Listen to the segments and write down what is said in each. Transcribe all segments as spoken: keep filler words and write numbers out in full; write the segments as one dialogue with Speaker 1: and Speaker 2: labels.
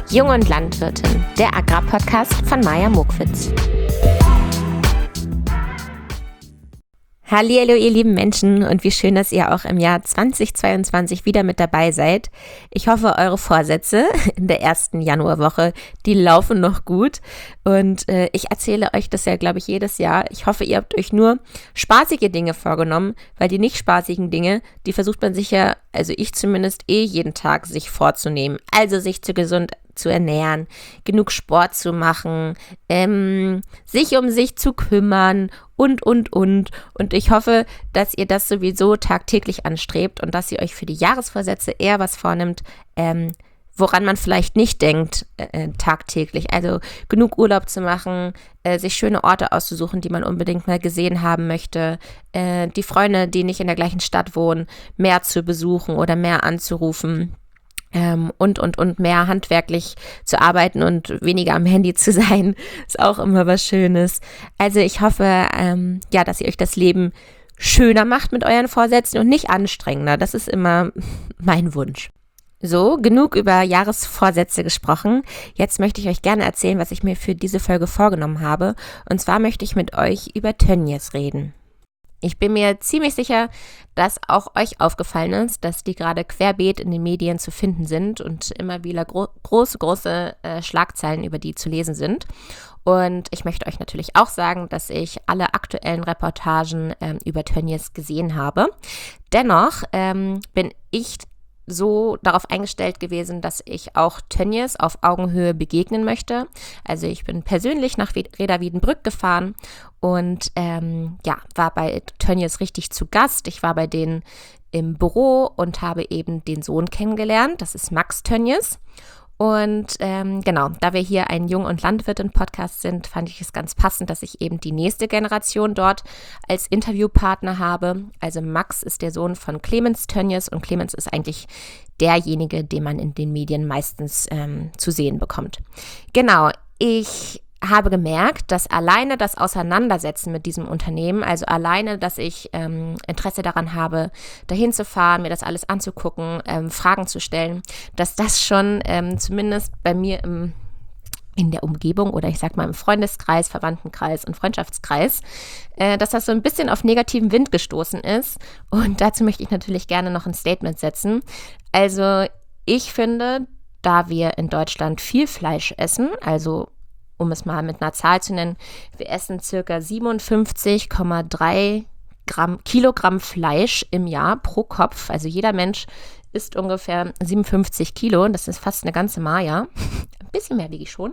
Speaker 1: Jung und Landwirtin, der Agrarpodcast von Maja Mokwitz. Hallihallo ihr lieben Menschen und wie schön, dass ihr auch im Jahr zweitausendzweiundzwanzig wieder mit dabei seid. Ich hoffe, eure Vorsätze in der ersten Januarwoche, die laufen noch gut und äh, ich erzähle euch das ja, glaube ich, jedes Jahr. Ich hoffe, ihr habt euch nur spaßige Dinge vorgenommen, weil die nicht spaßigen Dinge, die versucht man sich ja, also ich zumindest eh jeden Tag sich vorzunehmen. Also sich zu gesund zu ernähren, genug Sport zu machen, ähm, sich um sich zu kümmern und, und, und. Und ich hoffe, dass ihr das sowieso tagtäglich anstrebt und dass ihr euch für die Jahresvorsätze eher was vornimmt, ähm, woran man vielleicht nicht denkt äh, tagtäglich. Also genug Urlaub zu machen, äh, sich schöne Orte auszusuchen, die man unbedingt mal gesehen haben möchte, äh, die Freunde, die nicht in der gleichen Stadt wohnen, mehr zu besuchen oder mehr anzurufen. Ähm, und, und, und mehr handwerklich zu arbeiten und weniger am Handy zu sein, ist auch immer was Schönes. Also ich hoffe, ähm, ja, dass ihr euch das Leben schöner macht mit euren Vorsätzen und nicht anstrengender. Das ist immer mein Wunsch. So, genug über Jahresvorsätze gesprochen. Jetzt möchte ich euch gerne erzählen, was ich mir für diese Folge vorgenommen habe. Und zwar möchte ich mit euch über Tönnies reden. Ich bin mir ziemlich sicher, dass auch euch aufgefallen ist, dass die gerade querbeet in den Medien zu finden sind und immer wieder gro- große, große äh, Schlagzeilen über die zu lesen sind. Und ich möchte euch natürlich auch sagen, dass ich alle aktuellen Reportagen ähm, über Tönnies gesehen habe. Dennoch ähm, bin ich so darauf eingestellt gewesen, dass ich auch Tönnies auf Augenhöhe begegnen möchte. Also ich bin persönlich nach Reda Wiedenbrück gefahren und ähm, ja, war bei Tönnies richtig zu Gast. Ich war bei denen im Büro und habe eben den Sohn kennengelernt. Das ist Max Tönnies. Und ähm, genau, da wir hier ein Jung- und Landwirtin-Podcast sind, fand ich es ganz passend, dass ich eben die nächste Generation dort als Interviewpartner habe. Also Max ist der Sohn von Clemens Tönnies und Clemens ist eigentlich derjenige, den man in den Medien meistens ähm, zu sehen bekommt. Genau, ich habe gemerkt, dass alleine das Auseinandersetzen mit diesem Unternehmen, also alleine, dass ich ähm, Interesse daran habe, dahin zu fahren, mir das alles anzugucken, ähm, Fragen zu stellen, dass das schon ähm, zumindest bei mir im, in der Umgebung oder ich sag mal im Freundeskreis, Verwandtenkreis und Freundschaftskreis, äh, dass das so ein bisschen auf negativen Wind gestoßen ist. Und dazu möchte ich natürlich gerne noch ein Statement setzen. Also ich finde, da wir in Deutschland viel Fleisch essen, also um es mal mit einer Zahl zu nennen, wir essen circa siebenundfünfzig Komma drei Gramm, Kilogramm Fleisch im Jahr pro Kopf. Also jeder Mensch isst ungefähr siebenundfünfzig Kilo. Das ist fast eine ganze Maja. Ein bisschen mehr wiege ich schon.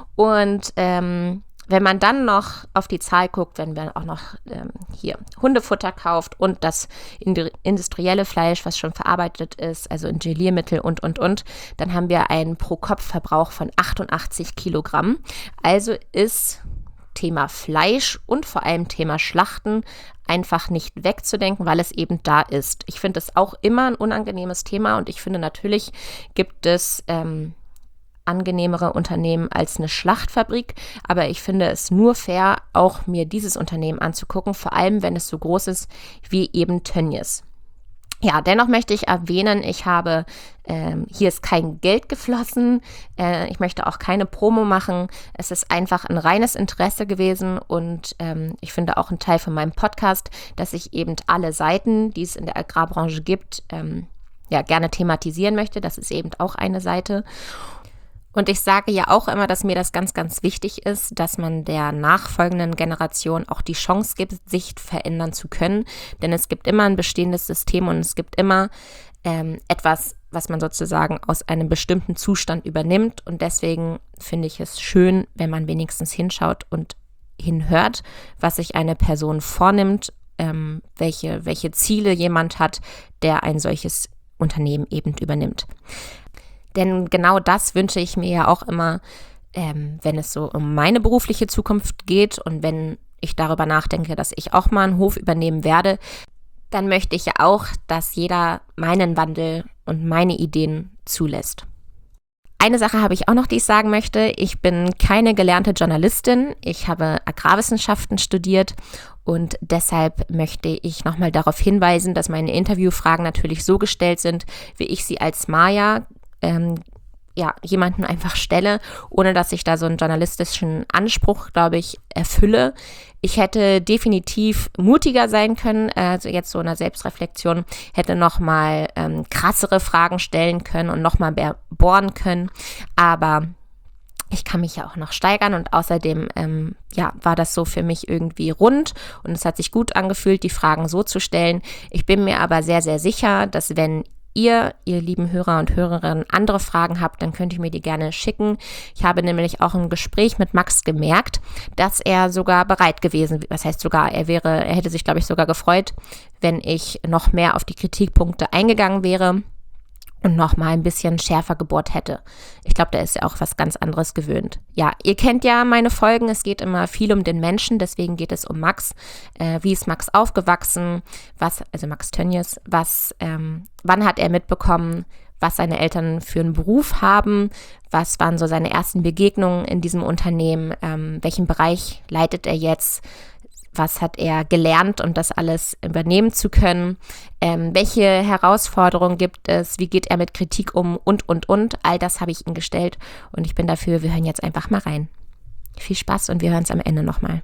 Speaker 1: Und ähm, wenn man dann noch auf die Zahl guckt, wenn man auch noch ähm, hier Hundefutter kauft und das industrielle Fleisch, was schon verarbeitet ist, also in Geliermittel und, und, und, dann haben wir einen Pro-Kopf-Verbrauch von achtundachtzig Kilogramm. Also ist Thema Fleisch und vor allem Thema Schlachten einfach nicht wegzudenken, weil es eben da ist. Ich finde es auch immer ein unangenehmes Thema und ich finde natürlich gibt es ähm, angenehmere Unternehmen als eine Schlachtfabrik, aber ich finde es nur fair, auch mir dieses Unternehmen anzugucken, vor allem wenn es so groß ist wie eben Tönnies. Ja, dennoch möchte ich erwähnen, ich habe, ähm, hier ist kein Geld geflossen, äh, ich möchte auch keine Promo machen, es ist einfach ein reines Interesse gewesen und ähm, ich finde auch ein Teil von meinem Podcast, dass ich eben alle Seiten, die es in der Agrarbranche gibt, ähm, ja, gerne thematisieren möchte, das ist eben auch eine Seite. Und ich sage ja auch immer, dass mir das ganz, ganz wichtig ist, dass man der nachfolgenden Generation auch die Chance gibt, sich verändern zu können. Denn es gibt immer ein bestehendes System und es gibt immer ähm, etwas, was man sozusagen aus einem bestimmten Zustand übernimmt. Und deswegen finde ich es schön, wenn man wenigstens hinschaut und hinhört, was sich eine Person vornimmt, ähm, welche, welche Ziele jemand hat, der ein solches Unternehmen eben übernimmt. Denn genau das wünsche ich mir ja auch immer, ähm, wenn es so um meine berufliche Zukunft geht und wenn ich darüber nachdenke, dass ich auch mal einen Hof übernehmen werde, dann möchte ich ja auch, dass jeder meinen Wandel und meine Ideen zulässt. Eine Sache habe ich auch noch, die ich sagen möchte. Ich bin keine gelernte Journalistin. Ich habe Agrarwissenschaften studiert und deshalb möchte ich nochmal darauf hinweisen, dass meine Interviewfragen natürlich so gestellt sind, wie ich sie als Maja ähm, ja, jemanden einfach stelle, ohne dass ich da so einen journalistischen Anspruch, glaube ich, erfülle. Ich hätte definitiv mutiger sein können, also jetzt so in der Selbstreflexion, hätte nochmal ähm, krassere Fragen stellen können und nochmal bohren können, aber ich kann mich ja auch noch steigern und außerdem ähm, ja, war das so für mich irgendwie rund und es hat sich gut angefühlt, die Fragen so zu stellen. Ich bin mir aber sehr, sehr sicher, dass wenn ihr, ihr lieben Hörer und Hörerinnen, andere Fragen habt, dann könnt ihr mir die gerne schicken. Ich habe nämlich auch im Gespräch mit Max gemerkt, dass er sogar bereit gewesen wäre. Was heißt sogar, er wäre, er hätte sich, glaube ich, sogar gefreut, wenn ich noch mehr auf die Kritikpunkte eingegangen wäre und noch mal ein bisschen schärfer gebohrt hätte. Ich glaube, der ist ja auch was ganz anderes gewöhnt. Ja, ihr kennt ja meine Folgen, es geht immer viel um den Menschen, deswegen geht es um Max. Äh, wie ist Max aufgewachsen? Was, also Max Tönjes, was, ähm, wann hat er mitbekommen, was seine Eltern für einen Beruf haben? Was waren so seine ersten Begegnungen in diesem Unternehmen? Ähm, welchen Bereich leitet er jetzt? Was hat er gelernt, um das alles übernehmen zu können? Ähm, welche Herausforderungen gibt es? Wie geht er mit Kritik um? Und, und, und. All das habe ich ihm gestellt und ich bin dafür, wir hören jetzt einfach mal rein. Viel Spaß und wir hören es am Ende nochmal.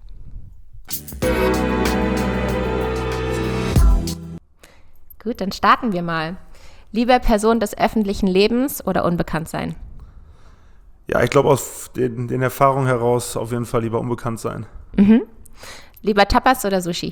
Speaker 1: Gut, dann starten wir mal. Lieber Person des öffentlichen Lebens oder unbekannt sein?
Speaker 2: Ja, ich glaube aus den, den Erfahrungen heraus auf jeden Fall lieber unbekannt sein.
Speaker 1: Mhm. Lieber Tapas oder Sushi?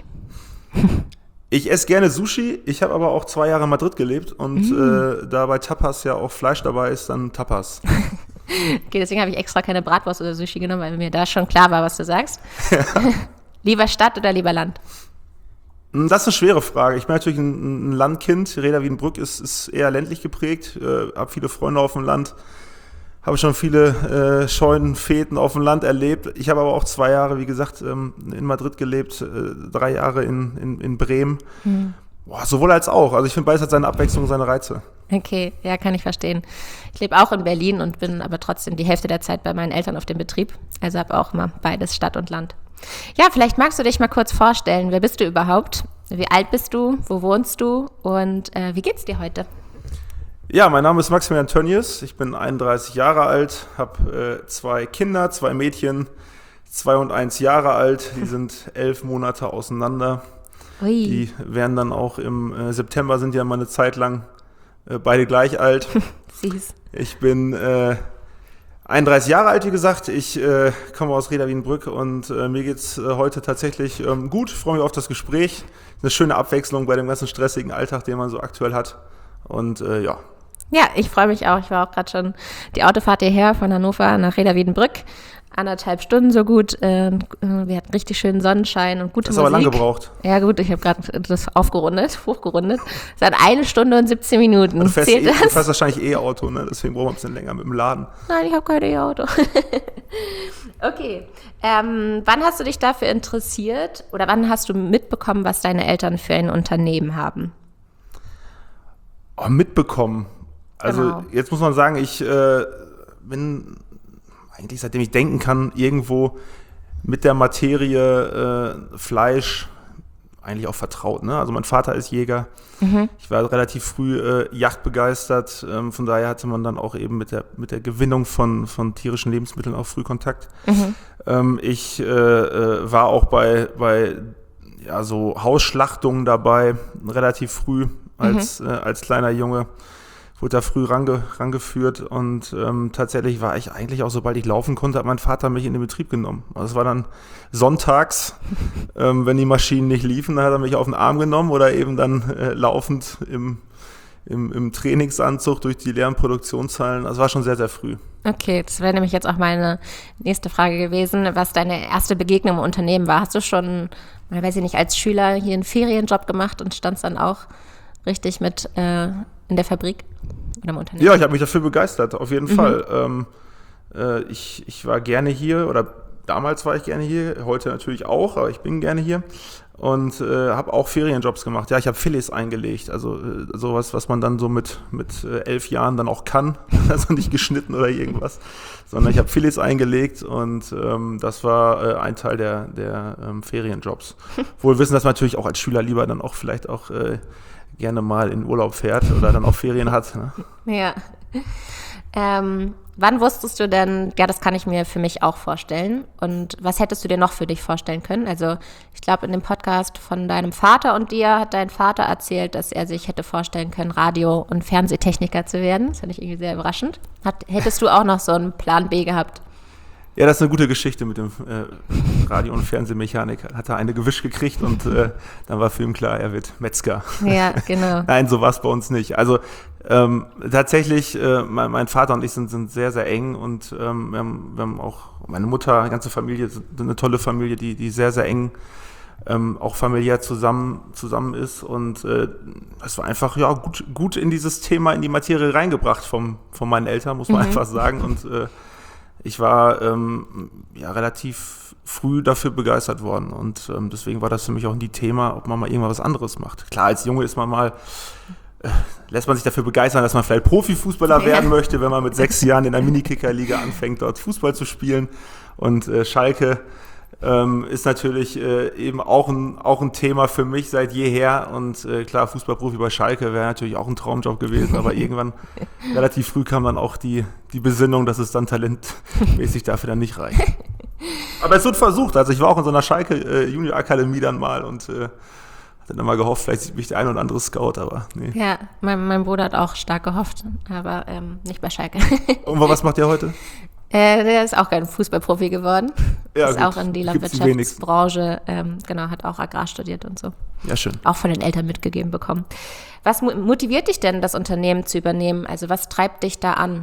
Speaker 2: Ich esse gerne Sushi, ich habe aber auch zwei Jahre in Madrid gelebt und mm. äh, da bei Tapas ja auch Fleisch dabei ist, dann Tapas.
Speaker 1: Okay, deswegen habe ich extra keine Bratwurst oder Sushi genommen, weil mir da schon klar war, was du sagst. Ja. Lieber Stadt oder lieber Land?
Speaker 2: Das ist eine schwere Frage. Ich bin natürlich ein, ein Landkind, Reda Wiedenbrück ist, ist eher ländlich geprägt, äh, habe viele Freunde auf dem Land. Habe schon viele äh, Scheunen, Feten auf dem Land erlebt. Ich habe aber auch zwei Jahre, wie gesagt, ähm, in Madrid gelebt, äh, drei Jahre in, in, in Bremen. Hm. Boah, sowohl als auch. Also ich finde, beides hat seine Abwechslung, seine Reize.
Speaker 1: Okay, ja, kann ich verstehen. Ich lebe auch in Berlin und bin aber trotzdem die Hälfte der Zeit bei meinen Eltern auf dem Betrieb. Also habe auch immer beides, Stadt und Land. Ja, vielleicht magst du dich mal kurz vorstellen. Wer bist du überhaupt? Wie alt bist du? Wo wohnst du? Und äh, wie geht's dir heute?
Speaker 2: Ja, mein Name ist Maximilian Tönjes, ich bin einunddreißig Jahre alt, habe äh, zwei Kinder, zwei Mädchen, zwei und eins Jahre alt, die sind elf Monate auseinander. Ui. Die werden dann auch im äh, September, sind ja mal eine Zeit lang äh, beide gleich alt.
Speaker 1: Süß.
Speaker 2: Ich bin äh, einunddreißig Jahre alt, wie gesagt, ich äh, komme aus Reda Wiedenbrück und äh, mir geht's äh, heute tatsächlich ähm, gut, ich freue mich auf das Gespräch, eine schöne Abwechslung bei dem ganzen stressigen Alltag, den man so aktuell hat und äh, ja.
Speaker 1: Ja, ich freue mich auch. Ich war auch gerade schon die Autofahrt hierher von Hannover nach Reda Wiedenbrück. Anderthalb Stunden so gut. Äh, wir hatten richtig schönen Sonnenschein und gute
Speaker 2: Musik.
Speaker 1: Musik.
Speaker 2: Das aber lang gebraucht.
Speaker 1: Ja gut, ich habe gerade das aufgerundet, hochgerundet. Es hat eine Stunde und siebzehn Minuten.
Speaker 2: Du fährst,
Speaker 1: Zählt
Speaker 2: eh,
Speaker 1: das?
Speaker 2: du fährst wahrscheinlich E-Auto, ne? Deswegen brauchen wir ein bisschen länger mit dem Laden.
Speaker 1: Nein, ich habe kein E-Auto. Okay. Ähm, wann hast du dich dafür interessiert oder wann hast du mitbekommen, was deine Eltern für ein Unternehmen haben?
Speaker 2: Oh, mitbekommen. Also genau. Jetzt muss man sagen, ich äh, bin eigentlich seitdem ich denken kann, irgendwo mit der Materie äh, Fleisch eigentlich auch vertraut. Ne? Also mein Vater ist Jäger. Mhm. Ich war relativ früh äh, Jagdbegeistert. Ähm, von daher hatte man dann auch eben mit der, mit der Gewinnung von, von tierischen Lebensmitteln auch früh Kontakt. Mhm. Ähm, ich äh, äh, war auch bei, bei ja, so Hausschlachtungen dabei, relativ früh als, mhm. äh, als kleiner Junge. Wurde da früh range, rangeführt und ähm, tatsächlich war ich eigentlich auch, sobald ich laufen konnte, hat mein Vater mich in den Betrieb genommen. Also es war dann sonntags, ähm, wenn die Maschinen nicht liefen, dann hat er mich auf den Arm genommen oder eben dann äh, laufend im, im, im Trainingsanzug durch die leeren Produktionshallen. Das war schon sehr, sehr früh.
Speaker 1: Okay, das wäre nämlich jetzt auch meine nächste Frage gewesen, was deine erste Begegnung im Unternehmen war. Hast du schon, weiß ich nicht, als Schüler hier einen Ferienjob gemacht und standst dann auch richtig mit äh, in der Fabrik oder im Unternehmen?
Speaker 2: Ja, ich habe mich dafür begeistert, auf jeden mhm. Fall. Ähm, äh, ich, ich war gerne hier oder damals war ich gerne hier, heute natürlich auch, aber ich bin gerne hier und äh, habe auch Ferienjobs gemacht. Ja, ich habe Filets eingelegt, also äh, sowas, was man dann so mit, mit äh, elf Jahren dann auch kann, also nicht geschnitten oder irgendwas, sondern ich habe Filets eingelegt und ähm, das war äh, ein Teil der, der ähm, Ferienjobs. Wohl wissen, dass man natürlich auch als Schüler lieber dann auch vielleicht auch äh, gerne mal in Urlaub fährt oder dann auch Ferien hat. Ne?
Speaker 1: Ja. Ähm, wann wusstest du denn, ja, das kann ich mir für mich auch vorstellen. Und was hättest du dir noch für dich vorstellen können? Also ich glaube, in dem Podcast von deinem Vater und dir hat dein Vater erzählt, dass er sich hätte vorstellen können, Radio- und Fernsehtechniker zu werden. Das fand ich irgendwie sehr überraschend. Hat, hättest du auch noch so einen Plan B gehabt?
Speaker 2: Ja, das ist eine gute Geschichte mit dem äh, Radio- und Fernsehmechanik. Hat er eine gewischt gekriegt und äh, dann war für ihn klar, er wird Metzger.
Speaker 1: Ja, genau.
Speaker 2: Nein, so war es bei uns nicht. Also ähm, tatsächlich, äh, mein, mein Vater und ich sind, sind sehr, sehr eng und ähm, wir, haben, wir haben auch, meine Mutter, die ganze Familie, eine tolle Familie, die, die sehr, sehr eng ähm, auch familiär zusammen, zusammen ist. Und äh, es war einfach ja, gut, gut in dieses Thema, in die Materie reingebracht vom, von meinen Eltern, muss man mhm. einfach sagen. Und äh, ich war ähm, ja, relativ früh dafür begeistert worden und ähm, deswegen war das für mich auch nie Thema, ob man mal irgendwas anderes macht. Klar, als Junge ist man mal, äh, lässt man sich dafür begeistern, dass man vielleicht Profifußballer ja. werden möchte, wenn man mit sechs Jahren in der Minikicker-Liga anfängt, dort Fußball zu spielen. Und äh, Schalke ähm, ist natürlich äh, eben auch ein, auch ein Thema für mich seit jeher. Und äh, klar, Fußballprofi bei Schalke wäre natürlich auch ein Traumjob gewesen, aber irgendwann relativ früh kam dann auch die, die Besinnung, dass es dann talentmäßig dafür dann nicht reicht. Aber es wird versucht. Also ich war auch in so einer Schalke äh, Junior Akademie dann mal und äh, hatte dann mal gehofft, vielleicht sieht mich der ein oder andere Scout, aber nee.
Speaker 1: Ja, mein, mein Bruder hat auch stark gehofft, aber ähm, nicht bei Schalke.
Speaker 2: Und was macht der heute?
Speaker 1: Äh, der ist auch kein Fußballprofi geworden.
Speaker 2: Ja,
Speaker 1: ist
Speaker 2: gut.
Speaker 1: auch in die Landwirtschaftsbranche, ähm, genau, hat auch Agrar studiert und so.
Speaker 2: Ja, schön.
Speaker 1: Auch von den Eltern mitgegeben bekommen. Was mo- motiviert dich denn, das Unternehmen zu übernehmen? Also was treibt dich da an?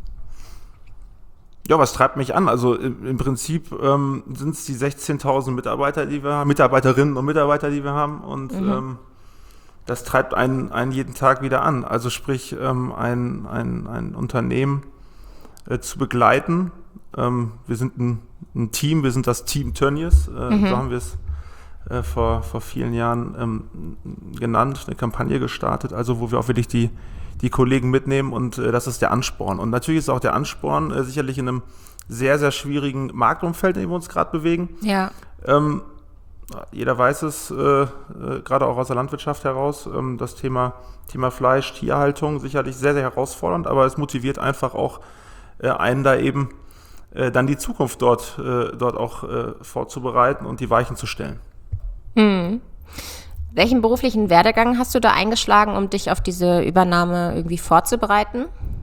Speaker 2: Ja, was treibt mich an? Also im, im Prinzip ähm, sind es die sechzehntausend Mitarbeiter, die wir haben, Mitarbeiterinnen und Mitarbeiter, die wir haben und mhm. ähm, das treibt einen, einen jeden Tag wieder an. Also sprich, ähm, ein, ein, ein Unternehmen äh, zu begleiten. Ähm, wir sind ein, ein Team, wir sind das Team Tönnies, äh, mhm. so haben wir es äh, vor, vor vielen Jahren ähm, genannt, eine Kampagne gestartet, also wo wir auch wirklich die die Kollegen mitnehmen und äh, das ist der Ansporn. Und natürlich ist auch der Ansporn äh, sicherlich in einem sehr, sehr schwierigen Marktumfeld, in dem wir uns gerade bewegen.
Speaker 1: Ja.
Speaker 2: Ähm, jeder weiß es, äh, äh, gerade auch aus der Landwirtschaft heraus, ähm, das Thema, Thema Fleisch, Tierhaltung sicherlich sehr, sehr herausfordernd, aber es motiviert einfach auch äh, einen da eben äh, dann die Zukunft dort, äh, dort auch äh, vorzubereiten und die Weichen zu stellen.
Speaker 1: Mhm. Welchen beruflichen Werdegang hast du da eingeschlagen, um dich auf diese Übernahme irgendwie vorzubereiten?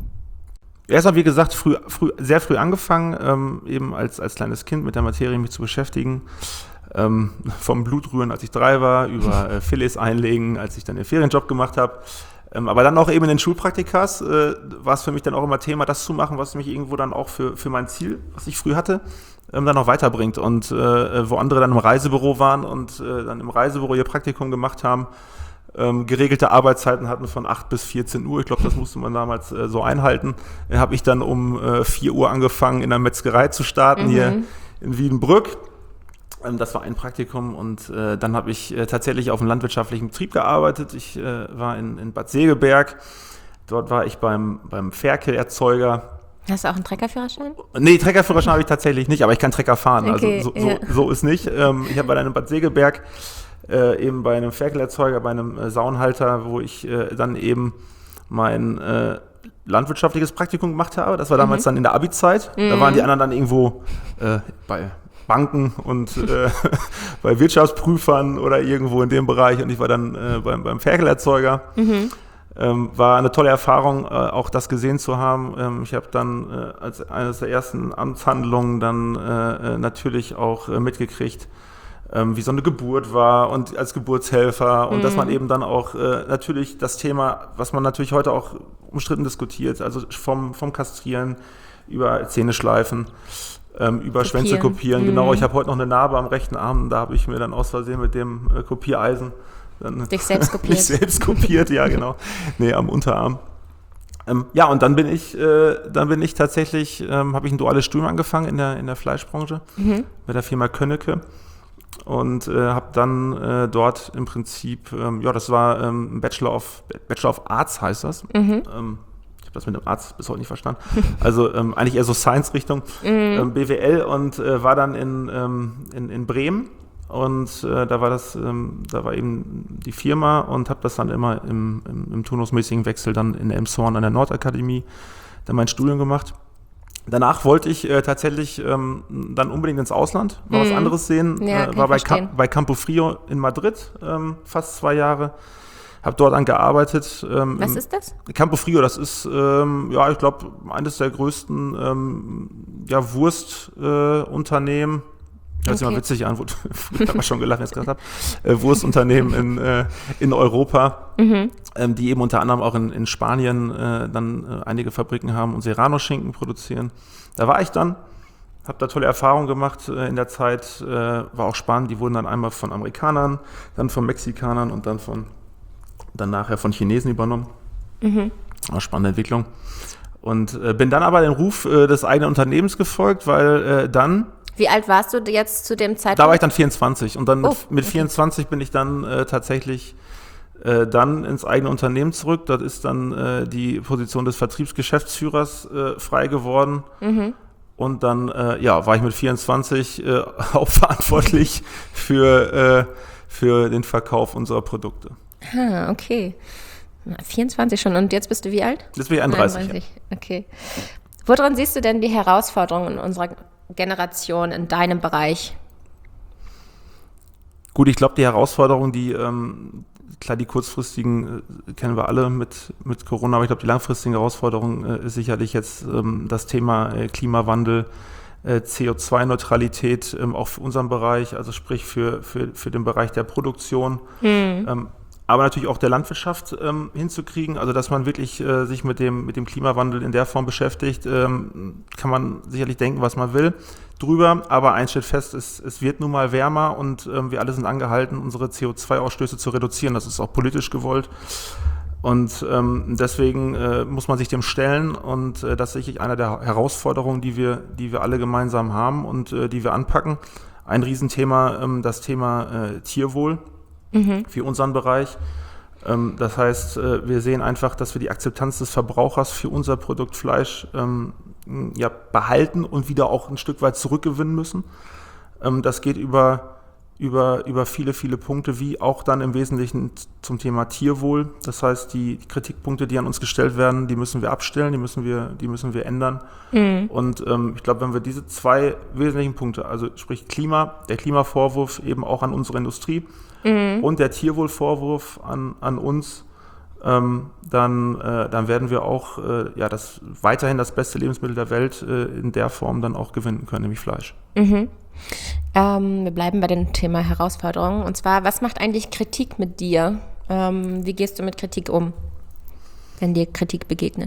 Speaker 2: Erstmal, wie gesagt, früh, früh, sehr früh angefangen, ähm, eben als, als kleines Kind mit der Materie mich zu beschäftigen. Ähm, vom Blutrühren, als ich drei war, über äh, Filets einlegen, als ich dann den Ferienjob gemacht habe. Ähm, aber dann auch eben in den Schulpraktikas äh, war es für mich dann auch immer Thema, das zu machen, was mich irgendwo dann auch für, für mein Ziel, was ich früh hatte, ähm, dann auch weiterbringt. Und äh, wo andere dann im Reisebüro waren und äh, dann im Reisebüro ihr Praktikum gemacht haben, ähm, geregelte Arbeitszeiten hatten von acht bis vierzehn Uhr, ich glaube, das musste man damals äh, so einhalten, äh, habe ich dann um äh, vier Uhr angefangen, in der Metzgerei zu starten, mhm. hier in Wiedenbrück. Das war ein Praktikum und äh, dann habe ich äh, tatsächlich auf einem landwirtschaftlichen Betrieb gearbeitet. Ich äh, war in, in Bad Segeberg, dort war ich beim, beim Ferkel-Erzeuger.
Speaker 1: Hast du auch einen Treckerführerschein?
Speaker 2: Nee, Treckerführerschein habe ich tatsächlich nicht, aber ich kann Trecker fahren,
Speaker 1: okay,
Speaker 2: also so,
Speaker 1: ja.
Speaker 2: so, so ist nicht. Ähm, ich habe bei einem Bad Segeberg äh, eben bei einem Ferkel-Erzeuger, bei einem äh, Saunhalter, wo ich äh, dann eben mein äh, landwirtschaftliches Praktikum gemacht habe. Das war damals mhm. dann in der Abi-Zeit. Mhm. Da waren die anderen dann irgendwo äh, bei Banken und äh, bei Wirtschaftsprüfern oder irgendwo in dem Bereich und ich war dann äh, beim, beim Ferkel-Erzeuger. Mhm. Ähm, war eine tolle Erfahrung, äh, auch das gesehen zu haben. Ähm, ich habe dann äh, als eines der ersten Amtshandlungen dann äh, natürlich auch äh, mitgekriegt, ähm, wie so eine Geburt war und als Geburtshelfer und mhm. dass man eben dann auch äh, natürlich das Thema, was man natürlich heute auch umstritten diskutiert, also vom, vom Kastrieren über Zähneschleifen, Ähm, über kopieren. Schwänze kopieren, mhm. genau. Ich habe heute noch eine Narbe am rechten Arm, da habe ich mir dann aus Versehen mit dem äh, Kopiereisen dann
Speaker 1: dich selbst kopiert.
Speaker 2: mich selbst kopiert, ja genau. Nee, am Unterarm. Ähm, ja, und dann bin ich, äh, dann bin ich tatsächlich, ähm, habe ich ein duales Studium angefangen in der, in der Fleischbranche mhm. bei der Firma Könnecke und äh, habe dann äh, dort im Prinzip, ähm, ja, das war ähm, Bachelor of Bachelor of Arts heißt das. Mhm. Ähm, das mit dem Arzt bis heute nicht verstanden. Also ähm, eigentlich eher so Science-Richtung, mhm. ähm, B W L und äh, war dann in, ähm, in, in Bremen und äh, da war das, ähm, da war eben die Firma und habe das dann immer im, im, im turnusmäßigen Wechsel dann in Elmshorn an der Nordakademie dann mein Studium gemacht. Danach wollte ich äh, tatsächlich ähm, dann unbedingt ins Ausland, mal mhm. was anderes sehen.
Speaker 1: Ja,
Speaker 2: äh, war bei, Cam- bei Campofrio in Madrid ähm, fast zwei Jahre. Habe dort an gearbeitet. Ähm,
Speaker 1: was ist das?
Speaker 2: Campofrio, das ist, ähm, ja, ich glaube, eines der größten ähm, ja, Wurstunternehmen. Äh, Hört sich okay. mal witzig an, wo ich habe schon gelacht, wenn ich es gesagt habe. Äh, Wurstunternehmen in, äh, in Europa, mhm. ähm, die eben unter anderem auch in, in Spanien äh, dann äh, einige Fabriken haben und Serrano-Schinken produzieren. Da war ich dann, habe da tolle Erfahrungen gemacht äh, in der Zeit, äh, war auch spannend. Die wurden dann einmal von Amerikanern, dann von Mexikanern und dann von dann nachher von Chinesen übernommen. Mhm. War eine spannende Entwicklung. Und äh, bin dann aber dem Ruf äh, des eigenen Unternehmens gefolgt, weil äh, dann
Speaker 1: Wie alt warst du jetzt zu dem Zeitpunkt?
Speaker 2: Da war ich dann vierundzwanzig und dann
Speaker 1: oh,
Speaker 2: mit, mit
Speaker 1: okay.
Speaker 2: vierundzwanzig bin ich dann äh, tatsächlich äh, dann ins eigene Unternehmen zurück. Das ist dann äh, die Position des Vertriebsgeschäftsführers äh, frei geworden. Mhm. Und dann äh, ja, war ich mit vierundzwanzig äh, auch verantwortlich für, äh, für den Verkauf unserer Produkte.
Speaker 1: Ah, okay. vierundzwanzig schon. Und jetzt bist du wie alt?
Speaker 2: Jetzt bin ich einunddreißig.
Speaker 1: einunddreißig. Okay. Woran siehst du denn die Herausforderungen in unserer Generation in deinem Bereich?
Speaker 2: Gut, ich glaube, die Herausforderungen, die, ähm, klar, die kurzfristigen äh, kennen wir alle mit, mit Corona, aber ich glaube, die langfristigen Herausforderungen äh, ist sicherlich jetzt ähm, das Thema äh, Klimawandel, äh, C O zwei Neutralität, ähm, auch für unseren Bereich, also sprich für, für, für den Bereich der Produktion. Mhm. Ähm, aber natürlich auch der Landwirtschaft ähm, hinzukriegen, also dass man wirklich äh, sich mit dem, mit dem Klimawandel in der Form beschäftigt, ähm, kann man sicherlich denken, was man will drüber, aber eins steht fest, es, es wird nun mal wärmer und ähm, wir alle sind angehalten, unsere C O zwei Ausstöße zu reduzieren, das ist auch politisch gewollt und ähm, deswegen äh, muss man sich dem stellen und äh, das ist sicherlich eine der Herausforderungen, die wir, die wir alle gemeinsam haben und äh, die wir anpacken. Ein Riesenthema, ähm, das Thema äh, Tierwohl. Mhm. Für unseren Bereich. Das heißt, wir sehen einfach, dass wir die Akzeptanz des Verbrauchers für unser Produkt Fleisch ähm, ja, behalten und wieder auch ein Stück weit zurückgewinnen müssen. Das geht über, über, über viele, viele Punkte, wie auch dann im Wesentlichen zum Thema Tierwohl. Das heißt, die Kritikpunkte, die an uns gestellt werden, die müssen wir abstellen, die müssen wir, die müssen wir ändern. Mhm. Und ähm, ich glaube, wenn wir diese zwei wesentlichen Punkte, also sprich Klima, der Klimavorwurf eben auch an unsere Industrie, Mhm. und der Tierwohlvorwurf an, an uns, ähm, dann, äh, dann werden wir auch äh, ja, das, weiterhin das beste Lebensmittel der Welt äh, in der Form dann auch gewinnen können, nämlich Fleisch.
Speaker 1: Mhm. Ähm, wir bleiben bei dem Thema Herausforderungen. Und zwar, was macht eigentlich Kritik mit dir? Ähm, wie gehst du mit Kritik um, wenn dir Kritik begegnet?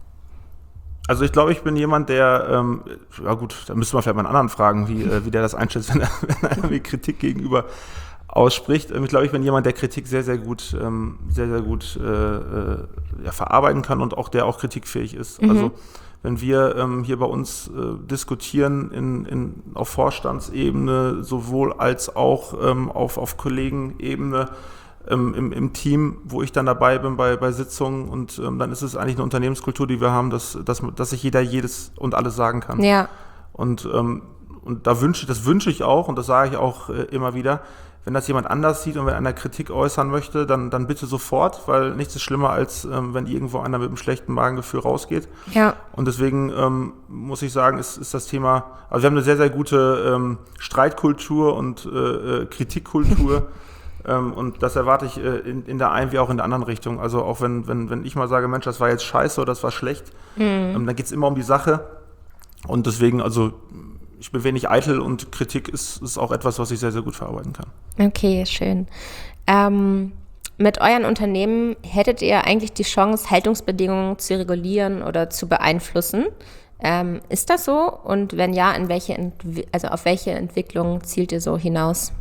Speaker 2: Also ich glaube, ich bin jemand, der, ähm, ja gut, da müssen wir vielleicht mal einen anderen fragen, wie, äh, wie der das einschätzt, wenn er, wenn er mir Kritik gegenüber ausspricht. Ich glaube, ich bin jemand, der Kritik sehr, sehr gut, ähm, sehr, sehr gut äh, ja, verarbeiten kann und auch der auch kritikfähig ist. Mhm. Also wenn wir ähm, hier bei uns äh, diskutieren in, in, auf Vorstandsebene, sowohl als auch ähm, auf, auf Kollegenebene ähm, im, im Team, wo ich dann dabei bin bei, bei Sitzungen und ähm, dann ist es eigentlich eine Unternehmenskultur, die wir haben, dass, dass, dass sich jeder jedes und alles sagen kann.
Speaker 1: Ja.
Speaker 2: Und, ähm, und da wünsche, das wünsche ich auch und das sage ich auch äh, immer wieder. Wenn das jemand anders sieht und wenn einer Kritik äußern möchte, dann, dann bitte sofort, weil nichts ist schlimmer, als ähm, wenn irgendwo einer mit einem schlechten Magengefühl rausgeht.
Speaker 1: Ja.
Speaker 2: Und deswegen ähm, muss ich sagen, ist, ist das Thema, also wir haben eine sehr, sehr gute ähm, Streitkultur und äh, Kritikkultur ähm, und das erwarte ich äh, in, in der einen wie auch in der anderen Richtung. Also auch wenn, wenn, wenn ich mal sage, Mensch, das war jetzt scheiße oder das war schlecht, mhm. ähm, dann geht es immer um die Sache und deswegen, also ich bin wenig eitel und Kritik ist, ist auch etwas, was ich sehr, sehr gut verarbeiten kann.
Speaker 1: Okay, schön. Ähm, mit euren Unternehmen hättet ihr eigentlich die Chance, Haltungsbedingungen zu regulieren oder zu beeinflussen. Ähm, ist das so? Und wenn ja, in welche Entwi- also auf welche Entwicklung zielt ihr so hinaus?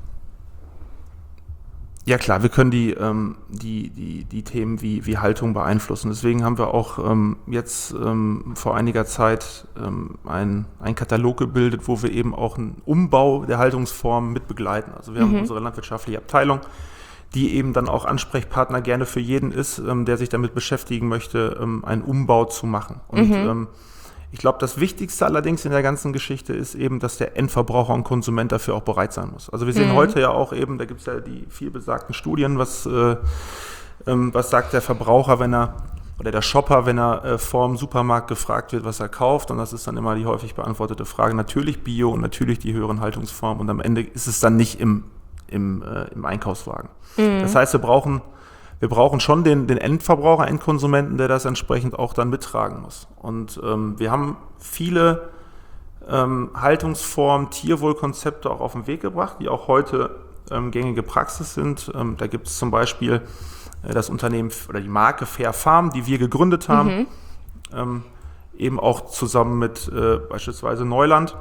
Speaker 2: Ja klar, wir können die, ähm, die, die, die Themen wie, wie Haltung beeinflussen. Deswegen haben wir auch ähm, jetzt ähm, vor einiger Zeit ähm, ein, ein Katalog gebildet, wo wir eben auch einen Umbau der Haltungsform mit begleiten. Also wir mhm. haben unsere landwirtschaftliche Abteilung, die eben dann auch Ansprechpartner gerne für jeden ist, ähm, der sich damit beschäftigen möchte, ähm, einen Umbau zu machen. Und mhm. ähm, ich glaube, das Wichtigste allerdings in der ganzen Geschichte ist eben, dass der Endverbraucher und Konsument dafür auch bereit sein muss. Also wir sehen mhm. heute ja auch eben, da gibt es ja die viel besagten Studien, was, äh, ähm, was sagt der Verbraucher, wenn er oder der Shopper, wenn er äh, vorm Supermarkt gefragt wird, was er kauft. Und das ist dann immer die häufig beantwortete Frage. Natürlich Bio und natürlich die höheren Haltungsformen. Und am Ende ist es dann nicht im, im, äh, im Einkaufswagen. Mhm. Das heißt, wir brauchen, wir brauchen schon den, den Endverbraucher, Endkonsumenten, der das entsprechend auch dann mittragen muss. Und ähm, wir haben viele ähm, Haltungsformen, Tierwohlkonzepte auch auf den Weg gebracht, die auch heute ähm, gängige Praxis sind. Ähm, da gibt es zum Beispiel das Unternehmen oder die Marke Fair Farm, die wir gegründet haben, mhm. ähm, eben auch zusammen mit äh, beispielsweise Neuland,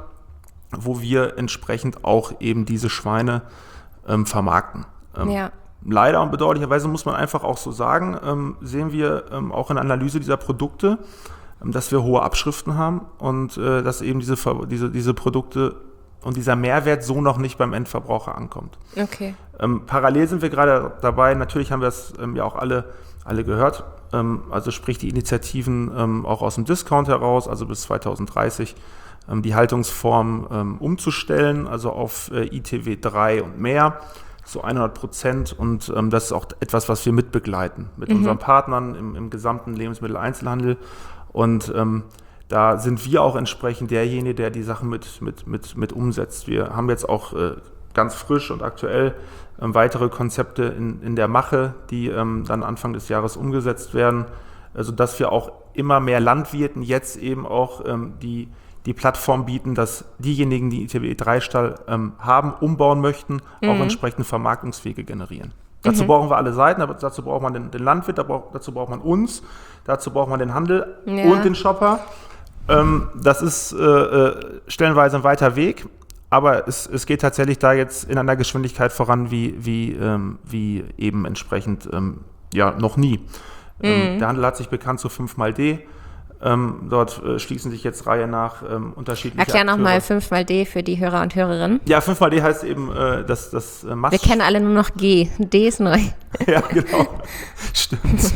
Speaker 2: wo wir entsprechend auch eben diese Schweine ähm, vermarkten. Ähm, ja. Leider und bedauerlicherweise muss man einfach auch so sagen, ähm, sehen wir ähm, auch in der Analyse dieser Produkte, ähm, dass wir hohe Abschriften haben und äh, dass eben diese, diese, diese Produkte und dieser Mehrwert so noch nicht beim Endverbraucher ankommt.
Speaker 1: Okay.
Speaker 2: Ähm, parallel sind wir gerade dabei, natürlich haben wir es ähm, ja auch alle, alle gehört, ähm, also sprich die Initiativen ähm, auch aus dem Discount heraus, also bis zwanzig dreißig, ähm, die Haltungsform ähm, umzustellen, also auf äh, I T W drei und mehr, zu hundert Prozent. Und ähm, das ist auch etwas, was wir mitbegleiten mit mhm. unseren Partnern im, im gesamten Lebensmitteleinzelhandel. Und ähm, da sind wir auch entsprechend derjenige, der die Sachen mit, mit, mit, mit umsetzt. Wir haben jetzt auch äh, ganz frisch und aktuell ähm, weitere Konzepte in, in der Mache, die ähm, dann Anfang des Jahres umgesetzt werden, sodass also, wir auch immer mehr Landwirten jetzt eben auch ähm, die, die Plattform bieten, dass diejenigen, die I T W drei Stall ähm, haben, umbauen möchten, mhm. auch entsprechende Vermarktungswege generieren. Dazu mhm. brauchen wir alle Seiten, aber dazu braucht man den, den Landwirt, dazu braucht man uns, dazu braucht man den Handel ja. und den Shopper. Ähm, das ist äh, stellenweise ein weiter Weg, aber es, es geht tatsächlich da jetzt in einer Geschwindigkeit voran, wie, wie, ähm, wie eben entsprechend ähm, ja, noch nie. Mhm. Ähm, der Handel hat sich bekannt zu fünf mal D. Ähm, dort äh, schließen sich jetzt Reihe nach ähm, unterschiedliche
Speaker 1: Erklär nochmal fünf mal D für die Hörer und Hörerinnen.
Speaker 2: Ja, fünf mal D heißt eben äh, das, das äh, Mast.
Speaker 1: Wir kennen alle nur noch G. D ist neu.
Speaker 2: Ja, genau. Stimmt.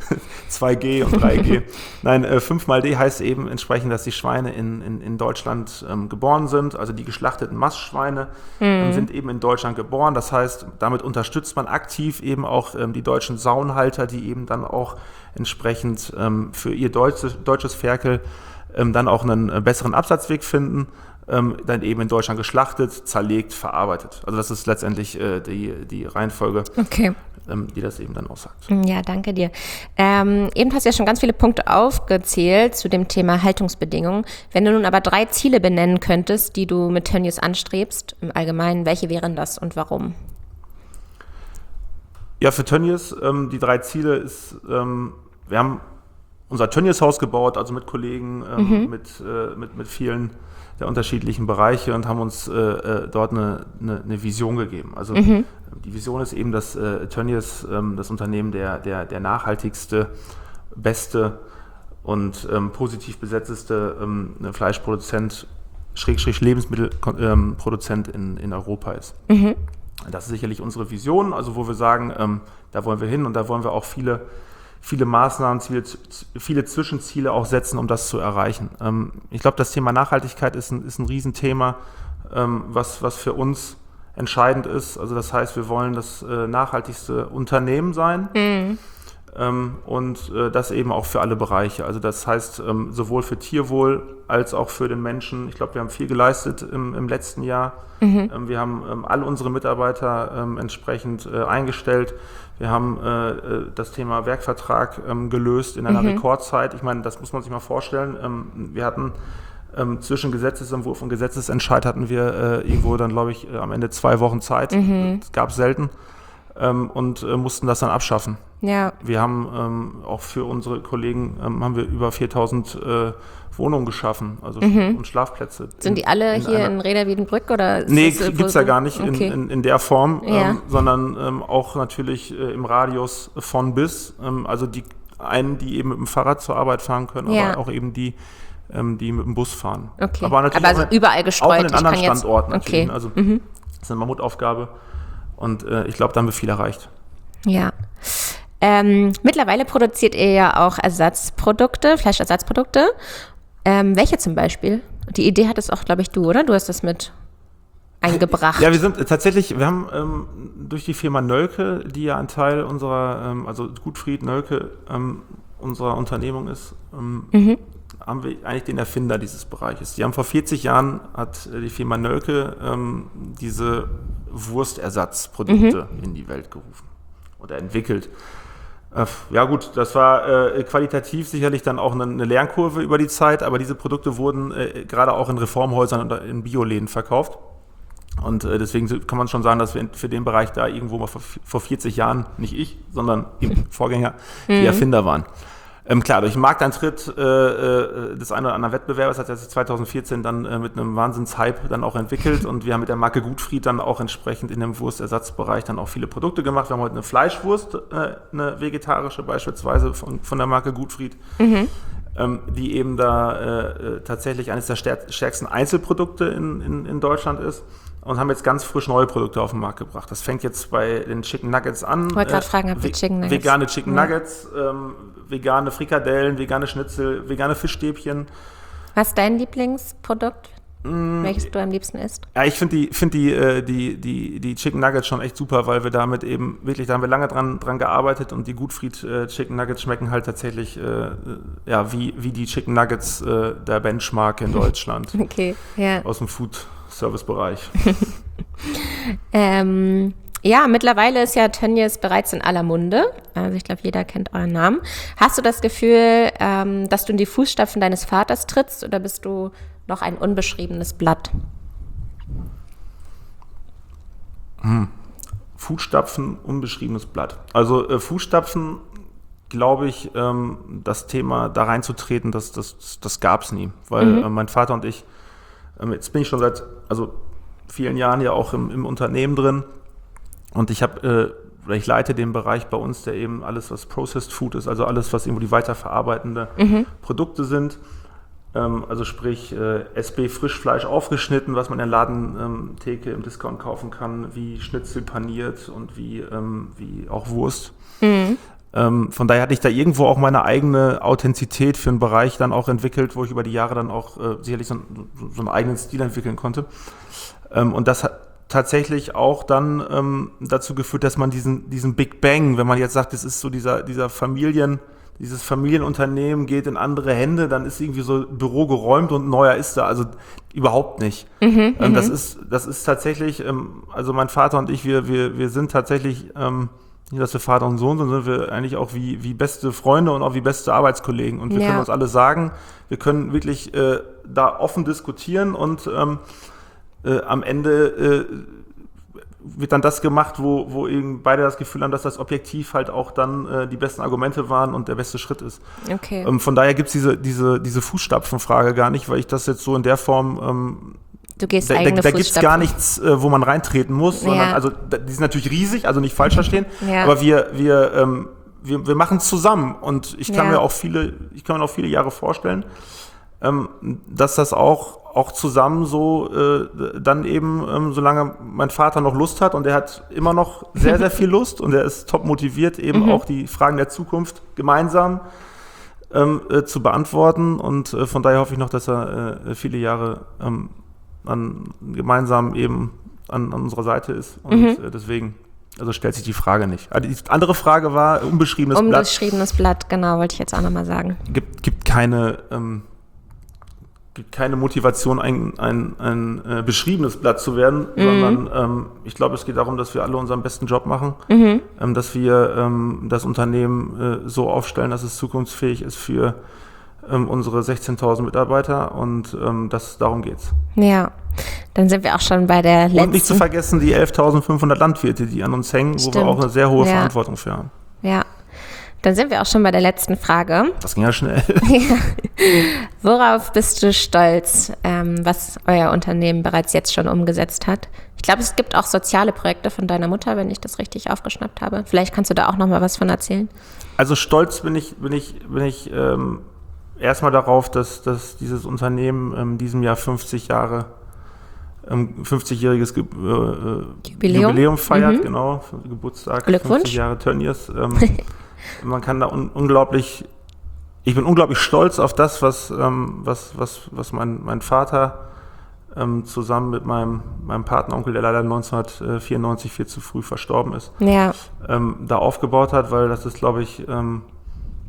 Speaker 2: zwei G und drei G. Nein, äh, fünf mal D heißt eben entsprechend, dass die Schweine in, in, in Deutschland ähm, geboren sind. Also die geschlachteten Mastschweine mhm. ähm, sind eben in Deutschland geboren. Das heißt, damit unterstützt man aktiv eben auch ähm, die deutschen Saunhalter, die eben dann auch entsprechend ähm, für ihr deutsches, deutsches Ferkel ähm, dann auch einen äh, besseren Absatzweg finden, ähm, dann eben in Deutschland geschlachtet, zerlegt, verarbeitet. Also das ist letztendlich äh, die, die Reihenfolge,
Speaker 1: okay.
Speaker 2: ähm, die das eben dann aussagt.
Speaker 1: Ja, danke dir. Ähm, eben hast du ja schon ganz viele Punkte aufgezählt zu dem Thema Haltungsbedingungen. Wenn du nun aber drei Ziele benennen könntest, die du mit Tönnies anstrebst, im Allgemeinen, welche wären das und warum?
Speaker 2: Ja, für Tönnies, ähm, die drei Ziele ist, ähm, wir haben unser Tönnies-Haus gebaut, also mit Kollegen, ähm, mhm. mit, äh, mit, mit vielen der unterschiedlichen Bereiche und haben uns äh, dort eine, eine, eine Vision gegeben. Also mhm. die Vision ist eben, dass äh, Tönnies, ähm, das Unternehmen, der, der, der nachhaltigste, beste und ähm, positiv besetzteste ähm, Fleischproduzent, Schrägstrich Lebensmittelproduzent in, in Europa ist. Mhm. Das ist sicherlich unsere Vision, also wo wir sagen, ähm, da wollen wir hin und da wollen wir auch viele, viele Maßnahmen, Ziele, viele Zwischenziele auch setzen, um das zu erreichen. Ähm, ich glaube, das Thema Nachhaltigkeit ist ein, ist ein Riesenthema, ähm, was, was für uns entscheidend ist. Also das heißt, wir wollen das äh, nachhaltigste Unternehmen sein. Mhm. Ähm, und äh, das eben auch für alle Bereiche. Also das heißt, ähm, sowohl für Tierwohl als auch für den Menschen. Ich glaube, wir haben viel geleistet im, im letzten Jahr. Mhm. Ähm, wir haben ähm, alle unsere Mitarbeiter ähm, entsprechend äh, eingestellt. Wir haben äh, das Thema Werkvertrag ähm, gelöst in einer mhm. Rekordzeit. Ich meine, das muss man sich mal vorstellen. Ähm, wir hatten ähm, zwischen Gesetzesentwurf und Gesetzesentscheid hatten wir äh, irgendwo dann, glaube ich, äh, am Ende zwei Wochen Zeit. Mhm. Das gab es selten. Ähm, und äh, mussten das dann abschaffen. Ja. Wir haben ähm, auch für unsere Kollegen ähm, haben wir über viertausend äh, Wohnungen geschaffen, also mhm. und Schlafplätze.
Speaker 1: Sind in, die alle in hier einer, in Reda-Wiedenbrück oder?
Speaker 2: Nee, gibt es ja gar nicht okay. in, in, in der Form, ja. ähm, sondern ähm, auch natürlich äh, im Radius von bis. Ähm, also die einen, die eben mit dem Fahrrad zur Arbeit fahren können, ja. aber auch eben die, ähm, die mit dem Bus fahren.
Speaker 1: Okay. Aber natürlich aber also auch, überall gestreut.
Speaker 2: Auch in den anderen
Speaker 1: ich
Speaker 2: Standorten
Speaker 1: jetzt,
Speaker 2: natürlich.
Speaker 1: Okay.
Speaker 2: Also
Speaker 1: mhm.
Speaker 2: das ist eine Mammutaufgabe. Und äh, ich glaube, da haben wir viel erreicht.
Speaker 1: Ja. Ähm, mittlerweile produziert ihr ja auch Ersatzprodukte, Fleischersatzprodukte. Ähm, welche zum Beispiel? Die Idee hattest auch, glaube ich, du, oder? Du hast das mit eingebracht.
Speaker 2: Ja, wir sind tatsächlich, wir haben ähm, durch die Firma Nölke, die ja ein Teil unserer, ähm, also Gutfried Nölke, ähm, unserer Unternehmung ist, ähm,
Speaker 1: Mhm.
Speaker 2: haben wir eigentlich den Erfinder dieses Bereiches. Die haben vor vierzig Jahren, hat die Firma Nölke ähm, diese Wurstersatzprodukte mhm. in die Welt gerufen oder entwickelt. Äh, ja gut, das war äh, qualitativ sicherlich dann auch eine, eine Lernkurve über die Zeit, aber diese Produkte wurden äh, gerade auch in Reformhäusern und in Bioläden verkauft. Und äh, deswegen kann man schon sagen, dass wir für den Bereich da irgendwo mal vor, vor vierzig Jahren, nicht ich, sondern die Vorgänger, die mhm. Erfinder waren. Ähm, klar, durch den Markteintritt äh, äh, des einen oder anderen Wettbewerbers hat er sich zweitausendvierzehn dann äh, mit einem Wahnsinnshype dann auch entwickelt und wir haben mit der Marke Gutfried dann auch entsprechend in dem Wurstersatzbereich dann auch viele Produkte gemacht. Wir haben heute eine Fleischwurst, äh, eine vegetarische beispielsweise von, von der Marke Gutfried, mhm. ähm, die eben da äh, tatsächlich eines der stärksten Einzelprodukte in, in, in Deutschland ist. Und haben jetzt ganz frisch neue Produkte auf den Markt gebracht. Das fängt jetzt bei den Chicken Nuggets an.
Speaker 1: Ich wollte gerade äh, fragen, habt ihr Chicken Nuggets?
Speaker 2: Vegane Chicken ja. Nuggets, ähm, vegane Frikadellen, vegane Schnitzel, vegane Fischstäbchen.
Speaker 1: Was ist dein Lieblingsprodukt? Mm, welches du am liebsten isst?
Speaker 2: Ja, ich finde die, find die, äh, die, die, die Chicken Nuggets schon echt super, weil wir damit eben wirklich, da haben wir lange dran, dran gearbeitet und die Gutfried äh, Chicken Nuggets schmecken halt tatsächlich äh, ja, wie, wie die Chicken Nuggets äh, der Benchmark in Deutschland.
Speaker 1: Okay, ja.
Speaker 2: Aus dem Food Servicebereich.
Speaker 1: ähm, ja, mittlerweile ist ja Tönnies bereits in aller Munde. Also ich glaube, jeder kennt euren Namen. Hast du das Gefühl, ähm, dass du in die Fußstapfen deines Vaters trittst oder bist du noch ein unbeschriebenes Blatt?
Speaker 2: Hm. Fußstapfen, unbeschriebenes Blatt. Also äh, Fußstapfen, glaube ich, ähm, das Thema da reinzutreten, das, das, das gab es nie. Weil mhm. äh, mein Vater und ich Jetzt bin ich schon seit also vielen Jahren ja auch im, im Unternehmen drin und ich habe, äh, ich leite den Bereich bei uns, der eben alles, was Processed Food ist, also alles, was irgendwo die weiterverarbeitende mhm. Produkte sind. Ähm, also sprich äh, S B Frischfleisch aufgeschnitten, was man in der Ladentheke ähm, im Discount kaufen kann, wie Schnitzel paniert und wie, ähm, wie auch Wurst. Mhm. Ähm, von daher hatte ich da irgendwo auch meine eigene Authentizität für einen Bereich dann auch entwickelt, wo ich über die Jahre dann auch äh, sicherlich so, so einen eigenen Stil entwickeln konnte. Ähm, und das hat tatsächlich auch dann ähm, dazu geführt, dass man diesen, diesen Big Bang, wenn man jetzt sagt, es ist so dieser, dieser Familien, dieses Familienunternehmen geht in andere Hände, dann ist irgendwie so Büro geräumt und ein neuer ist da. Also überhaupt nicht. Mhm, ähm, das ist, das ist tatsächlich, ähm, also mein Vater und ich, wir, wir, wir sind tatsächlich, ähm, nicht, dass wir Vater und Sohn sind, sind wir eigentlich auch wie, wie beste Freunde und auch wie beste Arbeitskollegen. Und wir ja. können uns alles sagen. Wir können wirklich äh, da offen diskutieren und ähm, äh, am Ende äh, wird dann das gemacht, wo, wo eben beide das Gefühl haben, dass das objektiv halt auch dann äh, die besten Argumente waren und der beste Schritt ist.
Speaker 1: Okay.
Speaker 2: Ähm, von daher gibt es diese, diese, diese Fußstapfenfrage gar nicht, weil ich das jetzt so in der Form ähm,
Speaker 1: Du gehst
Speaker 2: da,
Speaker 1: eigene
Speaker 2: da, da gibt es gar nichts, äh, wo man reintreten muss, sondern,
Speaker 1: ja.
Speaker 2: also da, die sind natürlich riesig, also nicht falsch verstehen,
Speaker 1: ja.
Speaker 2: aber wir, wir, ähm, wir, wir machen es zusammen und ich kann
Speaker 1: ja.
Speaker 2: mir auch viele, ich kann mir auch viele Jahre vorstellen, ähm, dass das auch, auch zusammen so äh, dann eben, ähm, solange mein Vater noch Lust hat und er hat immer noch sehr, sehr viel Lust und er ist top motiviert, eben mhm. auch die Fragen der Zukunft gemeinsam ähm, äh, zu beantworten und äh, von daher hoffe ich noch, dass er äh, viele Jahre ähm, An, gemeinsam eben an, an unserer Seite ist und mhm. äh, deswegen, also stellt sich die Frage nicht. Also die andere Frage war, unbeschriebenes,
Speaker 1: unbeschriebenes
Speaker 2: Blatt.
Speaker 1: Unbeschriebenes Blatt, genau, wollte ich jetzt auch nochmal sagen.
Speaker 2: Gibt, gibt keine, ähm, gibt keine Motivation, ein, ein, ein äh, beschriebenes Blatt zu werden, mhm. sondern ähm, ich glaube, es geht darum, dass wir alle unseren besten Job machen, mhm. ähm, dass wir ähm, das Unternehmen äh, so aufstellen, dass es zukunftsfähig ist für unsere sechzehntausend Mitarbeiter und ähm, das, darum geht's.
Speaker 1: Ja, dann sind wir auch schon bei der letzten.
Speaker 2: Und nicht zu vergessen die elftausendfünfhundert Landwirte, die an uns hängen,
Speaker 1: Stimmt.
Speaker 2: wo wir auch eine sehr hohe
Speaker 1: ja.
Speaker 2: Verantwortung für haben.
Speaker 1: Ja, dann sind wir auch schon bei der letzten Frage.
Speaker 2: Das ging ja schnell.
Speaker 1: Ja. Worauf bist du stolz, ähm, was euer Unternehmen bereits jetzt schon umgesetzt hat? Ich glaube, es gibt auch soziale Projekte von deiner Mutter, wenn ich das richtig aufgeschnappt habe. Vielleicht kannst du da auch noch mal was von erzählen.
Speaker 2: Also stolz bin ich, bin ich, bin ich ähm, erstmal darauf, dass, dass dieses Unternehmen in ähm, diesem Jahr fünfzig Jahre, ähm, fünfzigjähriges Ge äh, Jubiläum. Jubiläum feiert, mhm. genau, Geburtstag,
Speaker 1: Glückwunsch.
Speaker 2: fünfzig Jahre Tönnies. Ähm, man kann da un unglaublich, ich bin unglaublich stolz auf das, was, ähm, was, was, was mein, mein Vater ähm, zusammen mit meinem, meinem Patenonkel, der leider neunzehnhundertvierundneunzig viel zu früh verstorben ist,
Speaker 1: ja.
Speaker 2: ähm, da aufgebaut hat, weil das ist, glaube ich, ähm,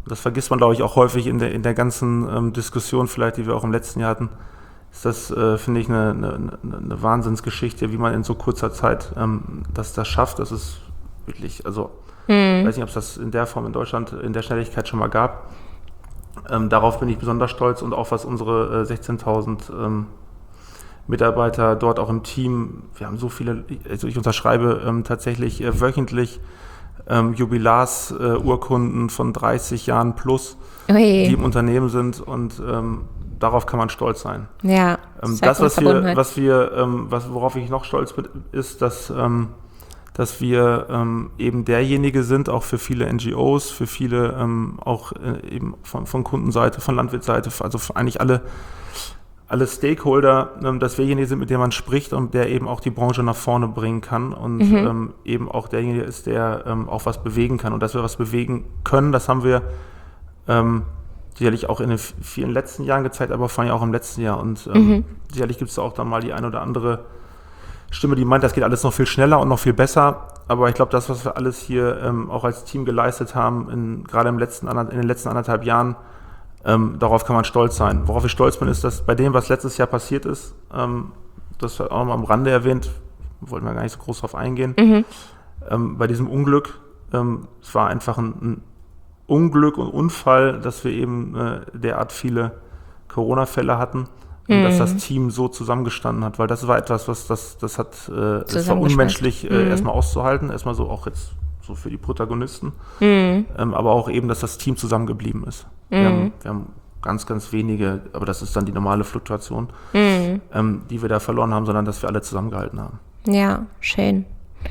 Speaker 2: das vergisst man, glaube ich, auch häufig in der, in der ganzen ähm, Diskussion vielleicht, die wir auch im letzten Jahr hatten, ist das, äh, finde ich, eine, eine, eine Wahnsinnsgeschichte, wie man in so kurzer Zeit ähm, das, das schafft. Das ist wirklich, also hm. ich weiß nicht, ob es das in der Form in Deutschland in der Schnelligkeit schon mal gab. Ähm, darauf bin ich besonders stolz und auch was unsere äh, sechzehntausend ähm, Mitarbeiter dort auch im Team, wir haben so viele, also ich unterschreibe ähm, tatsächlich äh, wöchentlich ähm, Jubilarsurkunden äh, von dreißig Jahren plus, Ui. die im Unternehmen sind und ähm, darauf kann man stolz sein.
Speaker 1: Ja.
Speaker 2: Ähm, das, was wir, was wir, ähm, was, worauf ich noch stolz bin, ist, dass, ähm, dass wir ähm, eben derjenige sind, auch für viele N G Os, für viele ähm, auch äh, eben von, von Kundenseite, von Landwirtsseite, also für eigentlich alle alle Stakeholder, ähm, dass wir derjenige sind, mit dem man spricht und der eben auch die Branche nach vorne bringen kann und mhm. ähm, eben auch derjenige ist, der ähm, auch was bewegen kann. Und dass wir was bewegen können, das haben wir ähm, sicherlich auch in den vielen letzten Jahren gezeigt, aber vor allem auch im letzten Jahr. Und ähm, mhm. sicherlich gibt es da auch dann mal die eine oder andere Stimme, die meint, das geht alles noch viel schneller und noch viel besser. Aber ich glaube, das, was wir alles hier ähm, auch als Team geleistet haben, in, gerade im letzten, in den letzten anderthalb Jahren, Ähm, darauf kann man stolz sein. Worauf ich stolz bin, ist, dass bei dem, was letztes Jahr passiert ist, ähm, das auch mal am Rande erwähnt, wollten wir gar nicht so groß drauf eingehen, mhm. ähm, bei diesem Unglück, ähm, es war einfach ein, ein Unglück und Unfall, dass wir eben äh, derart viele Corona-Fälle hatten, mhm. dass das Team so zusammengestanden hat, weil das war etwas, was das, das hat, äh, das war unmenschlich äh, mhm. erstmal auszuhalten, erstmal so auch jetzt so für die Protagonisten, mhm. ähm, aber auch eben, dass das Team zusammengeblieben ist. Mhm. Wir, haben, wir haben ganz, ganz wenige, aber das ist dann die normale Fluktuation, mhm. ähm, die wir da verloren haben, sondern dass wir alle zusammengehalten haben.
Speaker 1: Ja, schön.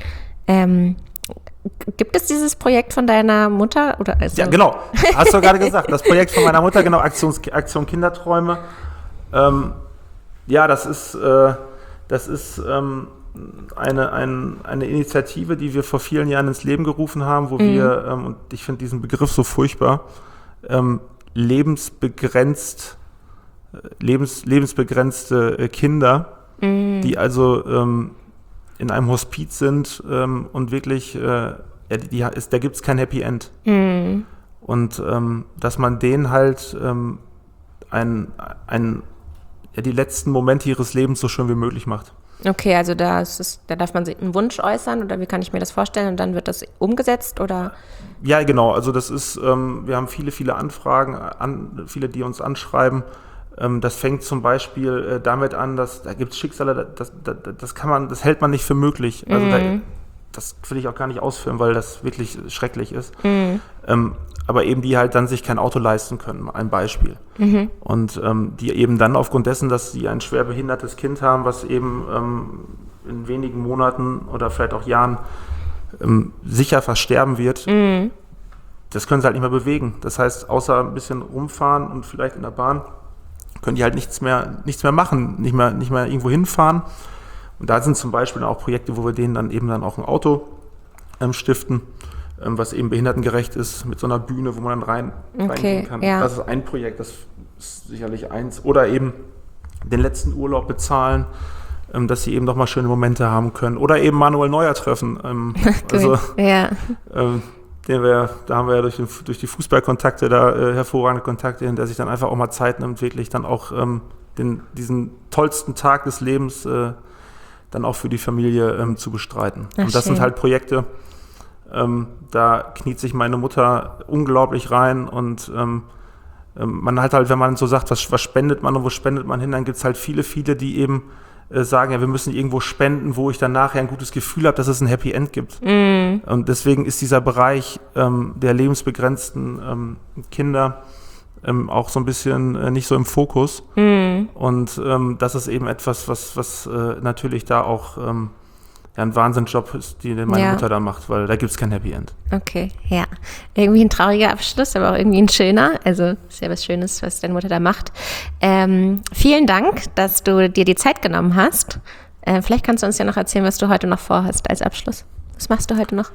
Speaker 1: Ähm, gibt es dieses Projekt von deiner Mutter? Oder also
Speaker 2: ja, genau. Hast du gerade gesagt. Das Projekt von meiner Mutter, genau, Aktion, Aktion Kinderträume. Ähm, ja, das ist, äh, das ist ähm, Eine, ein, eine Initiative, die wir vor vielen Jahren ins Leben gerufen haben, wo mhm. wir, ähm, und ich finde diesen Begriff so furchtbar, ähm, lebensbegrenzt, lebens, lebensbegrenzte äh, Kinder, mhm. die also ähm, in einem Hospiz sind ähm, und wirklich, äh, ja, die, die ist, da gibt es kein Happy End. Mhm. Und ähm, dass man denen halt ähm, ein, ein, ja, die letzten Momente ihres Lebens so schön wie möglich macht.
Speaker 1: Okay, also da, ist es, da darf man sich einen Wunsch äußern oder wie kann ich mir das vorstellen und dann wird das umgesetzt oder?
Speaker 2: Ja, genau. Also das ist, ähm, wir haben viele, viele Anfragen, an, viele, die uns anschreiben. Ähm, das fängt zum Beispiel äh, damit an, dass da gibt es Schicksale, das, das, das kann man, das hält man nicht für möglich. Also mhm. da, das will ich auch gar nicht ausführen, weil das wirklich schrecklich ist. Mhm. Ähm, aber eben die halt dann sich kein Auto leisten können, ein Beispiel. Mhm. Und ähm, die eben dann aufgrund dessen, dass sie ein schwer behindertes Kind haben, was eben ähm, in wenigen Monaten oder vielleicht auch Jahren ähm, sicher versterben wird, mhm. das können sie halt nicht mehr bewegen. Das heißt, außer ein bisschen rumfahren und vielleicht in der Bahn, können die halt nichts mehr, nichts mehr machen, nicht mehr, nicht mehr irgendwo hinfahren. Und da sind zum Beispiel auch Projekte, wo wir denen dann eben dann auch ein Auto ähm, stiften, ähm, was eben behindertengerecht ist, mit so einer Bühne, wo man dann rein,
Speaker 1: okay,
Speaker 2: reingehen kann.
Speaker 1: Ja.
Speaker 2: Das ist ein Projekt, das ist sicherlich eins. Oder eben den letzten Urlaub bezahlen, ähm, dass sie eben noch mal schöne Momente haben können. Oder eben Manuel Neuer treffen. Ähm, also,
Speaker 1: ja.
Speaker 2: ähm, den wir, da haben wir ja durch, den, durch die Fußballkontakte da äh, hervorragende Kontakte hin, der sich dann einfach auch mal Zeit nimmt, wirklich dann auch ähm, den, diesen tollsten Tag des Lebens äh, dann auch für die Familie ähm, zu bestreiten. Ach, und das schön. Sind halt Projekte, ähm, da kniet sich meine Mutter unglaublich rein und ähm, ähm, man hat halt, wenn man so sagt, was, was spendet man und wo spendet man hin, dann gibt es halt viele, viele, die eben äh, sagen, ja, wir müssen irgendwo spenden, wo ich dann nachher ein gutes Gefühl habe, dass es ein Happy End gibt. Mm. Und deswegen ist dieser Bereich ähm, der lebensbegrenzten ähm, Kinder Ähm, auch so ein bisschen äh, nicht so im Fokus. Mm. Und ähm, das ist eben etwas, was, was äh, natürlich da auch ähm, ja, ein Wahnsinnsjob ist, den meine ja. Mutter da macht, weil da gibt es kein Happy End.
Speaker 1: Okay, ja. Irgendwie ein trauriger Abschluss, aber auch irgendwie ein schöner. Also ist ja was Schönes, was deine Mutter da macht. Ähm, vielen Dank, dass du dir die Zeit genommen hast. Äh, vielleicht kannst du uns ja noch erzählen, was du heute noch vorhast als Abschluss. Was machst du heute noch?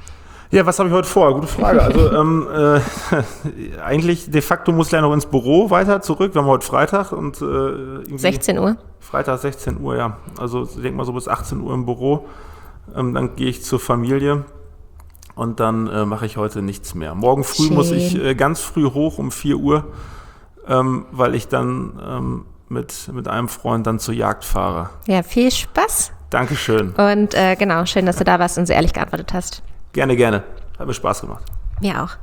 Speaker 2: Ja, was habe ich heute vor? Gute Frage. Also ähm, äh, eigentlich de facto muss ich ja noch ins Büro weiter zurück. Wir haben heute Freitag und äh, irgendwie
Speaker 1: sechzehn Uhr?
Speaker 2: Freitag sechzehn Uhr, ja. Also ich denke mal so bis achtzehn Uhr im Büro. Ähm, dann gehe ich zur Familie. und dann äh, mache ich heute nichts mehr. Morgen früh
Speaker 1: Schön.
Speaker 2: muss ich äh, ganz früh hoch um vier Uhr, ähm, weil ich dann ähm, mit, mit einem Freund dann zur Jagd fahre.
Speaker 1: Ja, viel Spaß.
Speaker 2: Dankeschön.
Speaker 1: Und äh, genau, schön, dass du da warst und so ehrlich geantwortet hast.
Speaker 2: Gerne, gerne. Hat mir Spaß gemacht.
Speaker 1: Mir auch.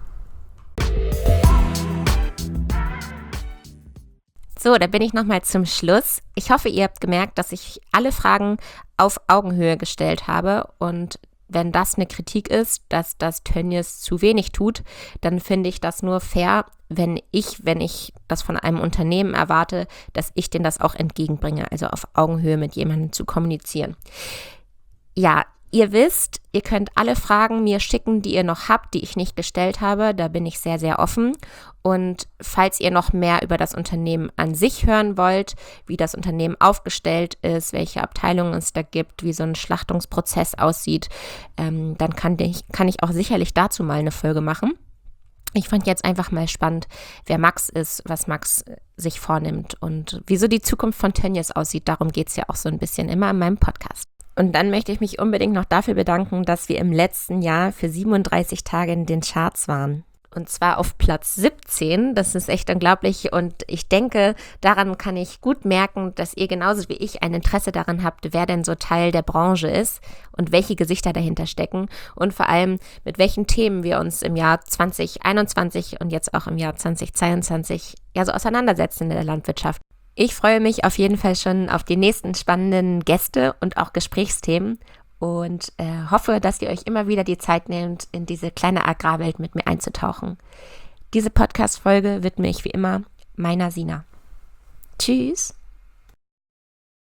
Speaker 1: So, da bin ich nochmal zum Schluss. Ich hoffe, ihr habt gemerkt, dass ich alle Fragen auf Augenhöhe gestellt habe. Und wenn das eine Kritik ist, dass das Tönnies zu wenig tut, dann finde ich das nur fair, wenn ich, wenn ich das von einem Unternehmen erwarte, dass ich denen das auch entgegenbringe, also auf Augenhöhe mit jemandem zu kommunizieren. Ja, ihr wisst, ihr könnt alle Fragen mir schicken, die ihr noch habt, die ich nicht gestellt habe. Da bin ich sehr, sehr offen. Und falls ihr noch mehr über das Unternehmen an sich hören wollt, wie das Unternehmen aufgestellt ist, welche Abteilungen es da gibt, wie so ein Schlachtungsprozess aussieht, ähm, dann kann ich, kann ich auch sicherlich dazu mal eine Folge machen. Ich fand jetzt einfach mal spannend, wer Max ist, was Max sich vornimmt und wieso die Zukunft von Tönnies aussieht. Darum geht es ja auch so ein bisschen immer in meinem Podcast. Und dann möchte ich mich unbedingt noch dafür bedanken, dass wir im letzten Jahr für siebenunddreißig Tage in den Charts waren. Und zwar auf Platz siebzehn. Das ist echt unglaublich. Und ich denke, daran kann ich gut merken, dass ihr genauso wie ich ein Interesse daran habt, wer denn so Teil der Branche ist und welche Gesichter dahinter stecken. Und vor allem, mit welchen Themen wir uns im Jahr zwanzig einundzwanzig und jetzt auch im Jahr zwanzig zweiundzwanzig ja so auseinandersetzen in der Landwirtschaft. Ich freue mich auf jeden Fall schon auf die nächsten spannenden Gäste und auch Gesprächsthemen und äh, hoffe, dass ihr euch immer wieder die Zeit nehmt, in diese kleine Agrarwelt mit mir einzutauchen. Diese Podcast-Folge widme ich wie immer meiner Sina. Tschüss!